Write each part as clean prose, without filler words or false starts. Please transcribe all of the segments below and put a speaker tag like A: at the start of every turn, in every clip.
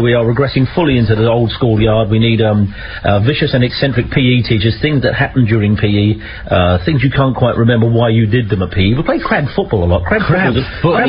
A: We are regressing fully into the old schoolyard. We need vicious and eccentric PE teachers, things that happen during PE, things you can't quite remember why you did them at PE. We played crab football a lot. Crab football was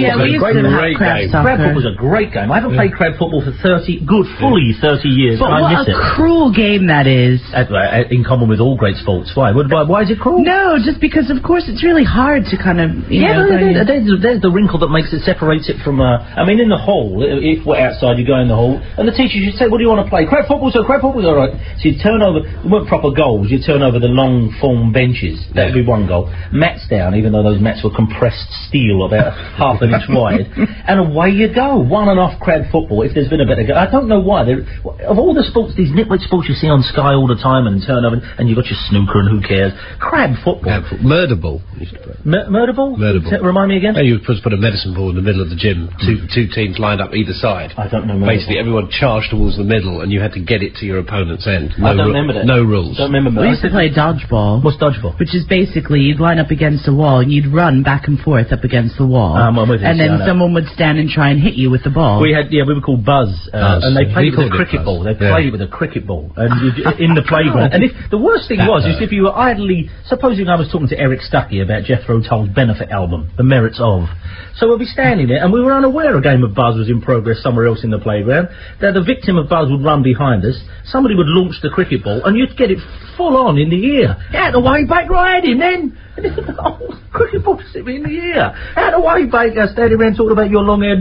A: a great game. I haven't played crab football for fully 30 years.
B: But
A: I miss it.
B: What a cruel game that is.
A: In common with all great sports. Why is it cruel?
B: No, just because, of course, it's really hard to kind of,
A: there's the wrinkle that separates it from, in the hall, if we're outside, you go in the hall, and the teacher should say, what do you want to play? Crab football, so crab football's alright. So you turn over, they weren't proper goals, you turn over the long form benches. That would be one goal. Mats down, even though those mats were compressed steel about half an inch wide. And away you go. One and off crab football, if there's been a better go. I don't know why. Of all the sports, these nitwit sports you see on Sky all the time and turn over, and you've got your snooker and who cares. Crab football.
C: Murder ball.
A: Murder ball?
C: Murder ball.
A: Remind me again?
C: You put a medicine ball in the middle of the gym, two teams lined up either side.
A: I don't know.
C: Basically, everyone charged towards the middle, and you had to get it to your opponent's end.
A: I don't remember that.
C: No rules.
A: Don't remember.
B: We used to play dodgeball.
A: What's dodgeball?
B: Which is basically you'd line up against a wall and you'd run back and forth up against the wall, and then someone would stand and try and hit you with the ball.
A: We were called Buzz, and they played with a cricket ball. They played with a cricket ball, and in the playground. And the worst thing was if you were idly, supposing I was talking to Eric Stuckey about Jethro Tull's benefit album, The Merits of. So we'll be standing there, and we were unaware a game of Buzz was in progress somewhere else in the playground. That the victim of Buzz would run behind us, somebody would launch the cricket ball, and you'd get it full on in the ear. Out the way, back right at him then! And cricket ball just hit me in the ear. Out the way, baker, standing around talking about your long-haired